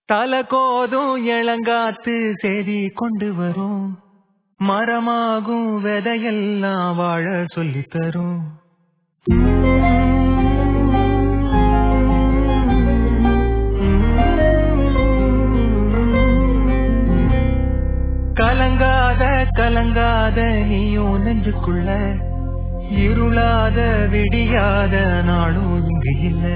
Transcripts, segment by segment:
தல கோதும் இளங்காத்து செய்தி கொண்டு வரும், மரமாகும் விதையெல்லாம் வாழ சொல்லித் தரும். கலங்காத கலங்காத நீயும் நெஞ்சுக்குள்ள, இருளாத விடியாத நாளும் இங்கு இல்ல.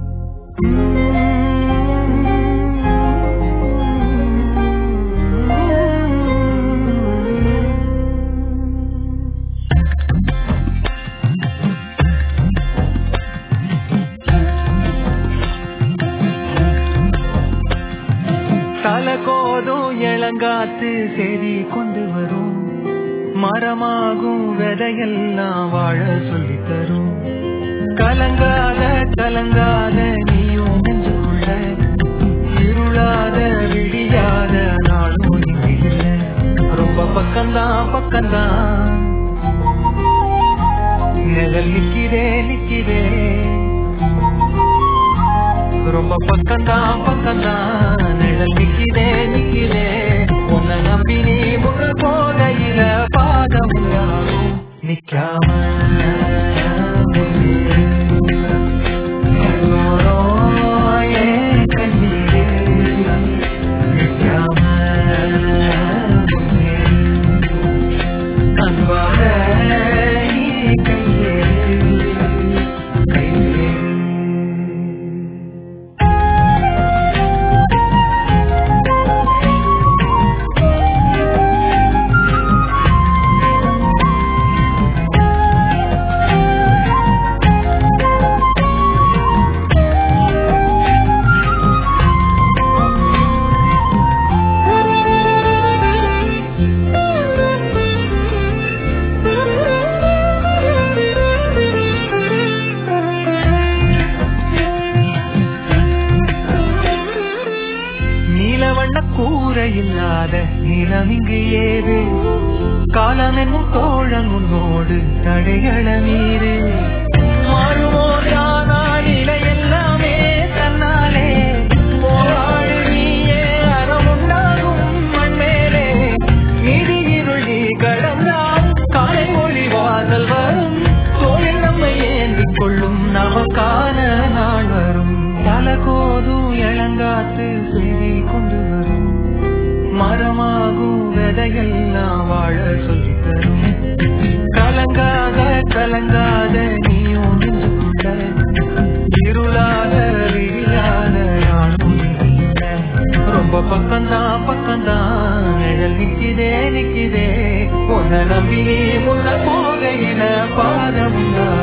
தல கோதும் இளங்காத்து செய்தி கொண்டு வரும், மரமாகும் விதையெல்லாம் வாழ சொல்லித் தரும். கலங்காத கலங்காத நீயும் நெஞ்சுக்குள்ள, இருளாத விடியாத நாளும் இல்ல. ரொம்ப பக்கம்தான் பக்கம்தான் நிழல் நிக்கிறே நிக்கிறே, ரொம்ப பக்கம்தான் பக்கம்தான் நிழல் நிக்கிறே நிக்கிறே. உன்னை நம்பி நீ முக போகையில பாதம் யாரும் நிக்காம கண்ணீரே நிக்காம அன்பாக கூரையில்லாத நிலம் இங்கு ஏது, காலம் என்னும் தோழன் உன்னோடு தடைகள மீது. மாறுமோ தானா நிலை எல்லாமே தன்னாலே, போராடு நீயே அறம் உண்டாகும் மண்மேலே. நிதி இருளி கடந்தால் காலை மொழி வாசல் வரும், தோழில் நம்மை ஏந்திக் கொள்ளும் நமக்கான நாள் வரும். தல கோதும் இளங்காத்து செய்தி கொண்டு வரும், மரமாகும் விதையெல்லாம் வாழ சொல்லித் தரும். கலங்காத கலங்காத நீயும் நெஞ்சுக்குள்ள, இருளாத விரியாத நாளும் இல்ல. ரொம்ப பக்கம்தான் பக்கம்தான் நிழல் நிக்கிறே நிக்கிறே. உன்னை நம்பி முன்ன போகையில பாதம்